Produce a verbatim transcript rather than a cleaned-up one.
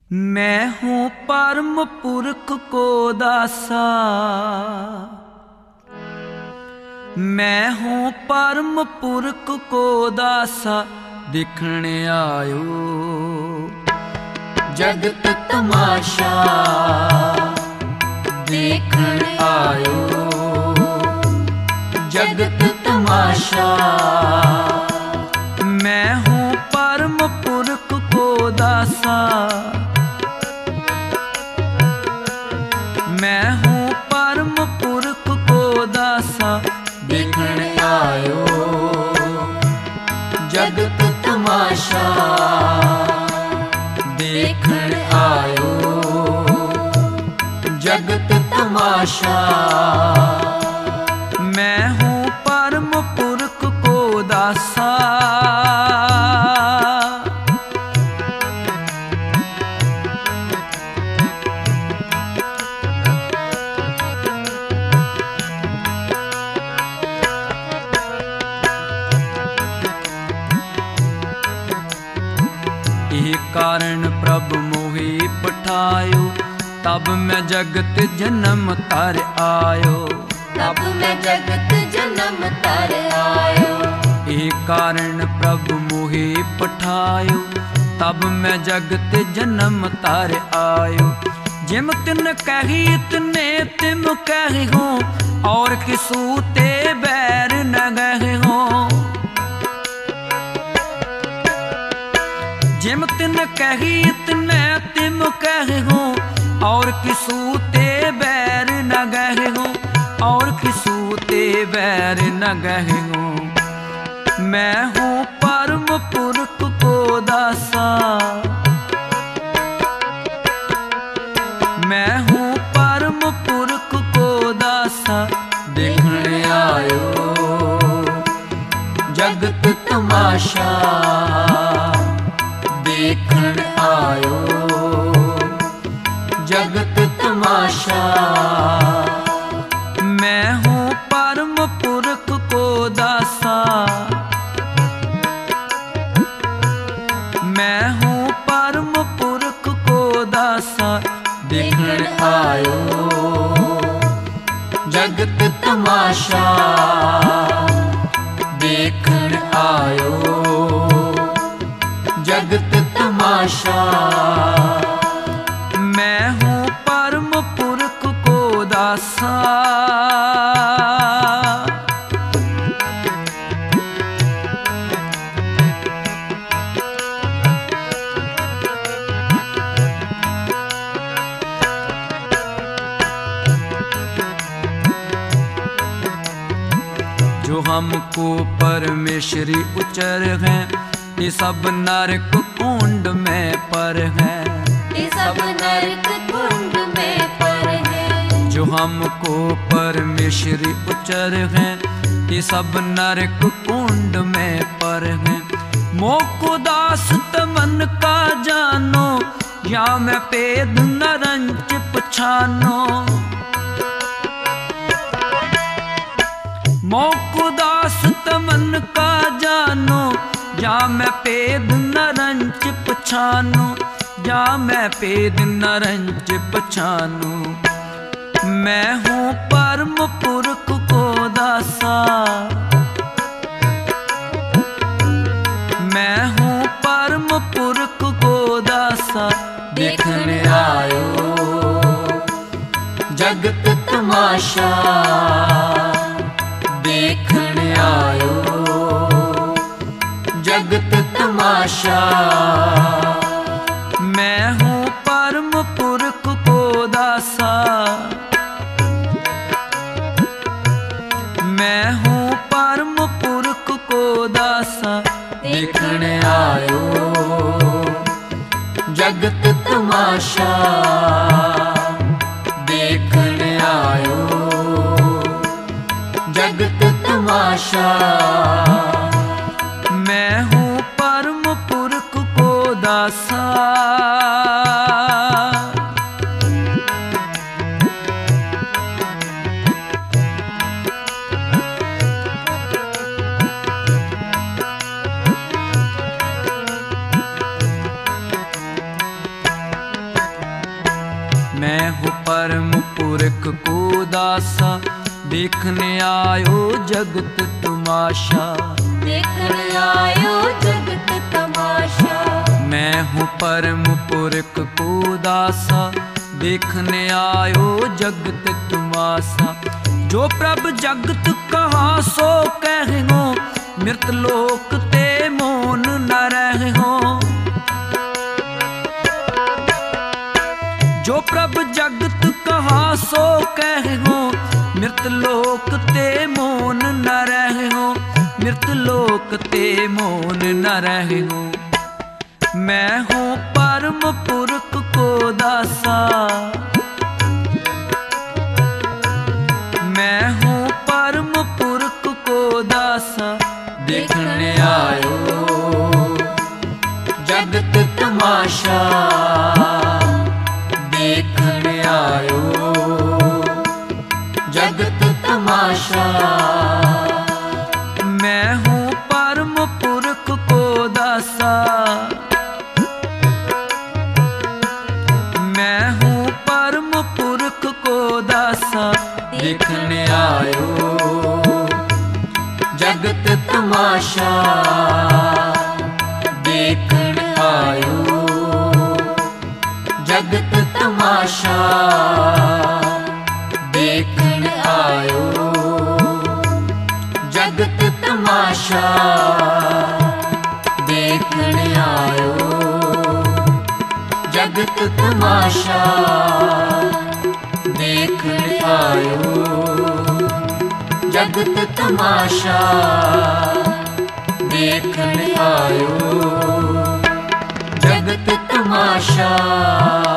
मैं हूँ परम पुरख को दासा, मैं हूँ परम पुरख को दासा, दिखने आयो जगत तमाशा, देखने आयो जगत तमाशा। मैं हूँ परम पुरख को दासा, मैं हूँ परम पुरख को दासा, देखने आयो जगत तमाशा, देखने आयो जगत तमाशा। मैं हूँ परम पुरख को दासा, कारण प्रभु मोहि पठायो, तब मैं जगत जन्म तार आयो, तब मैं जगत जन्म तार आयो। ये कारण प्रभु मोहि पठायो, तब मैं जगत जन्म तार आयो। जिम तिन कही इतने तिम कही हो, और किसू ते बैर न गहे हो। जिम तिन कही इतने तिम कहे हो, और किसू ते बैर न गहे हो, और किसू ते बैर न गहे हो। मैं हूँ परम पुरख को दासा, मैं हूँ परम पुरख को दासा, देखने आयो जगत तमाशा, देखने आयो जगत तमाशा। मैं हूँ परम पुरख को दासा, मैं हूँ परम पुरख को दासा, देखने आयो जगत तमाशा, देखने आयो जगत तमाशा। मैं हूँ परम पुरख को दासा, जो हमको परमेश्वरी उचर हैं, ये सब नरक कुंड में पर हैं, ये सब नरक कुंड में पर हैं। जो हमको परमेश्वरी उचर हैं, ये सब नरक कुंड में पर हैं। मोको दास तमन का जानो, या मैं पेद नरंच पछानो। मोको दास तमन का जानो, या मैं पेद नरंच पछानू, या मैं पेद नरंच पछानू। मैं हूँ परम पुरख को दासा, मैं हूँ परम पुरख को दासा, देखने आयो जगत तमाशा, देखने आयो जगत तमाशा। मैं हूँ परम पुरख को दासा, मैं हूँ परम पुरख को दासा, देखने आयो जगत तमाशा, देखने आयो जगत तमाशा। मैं हूँ परम पुरख को दासा, मैं हूँ परम पुरख को दासा, देखने आयो जगत तमाशा। देखने आयो जगत तमाशा। मैं हूँ परम पुरख को दासा, देखने आयो जगत तमाशा। जो प्रभ जगत कहा सो कहो, मृत लोक ते मोन न रहो। जो प्रभ जगत कहा सो कहो, मृत लोक ते मोन न रहो। मृत लोक ते मोन न रहो। मैं हूँ परम पुरख को दासा, मैं हूँ परम पुरख को दासा। देखने आयो जगत तमाशा, देखने आयो जगत तमाशा। मैं हूँ परम पुरख को दासा, मैं हूँ परम पुरख को दासा। देखने आयो जगत तमाशा, देखने आयो जगत तमाशा। देखने आयो जगत तमाशा, देखने आयो जगत तमाशा। देखने आयो जगत तमाशा, देखने आयो जगत तमाशा।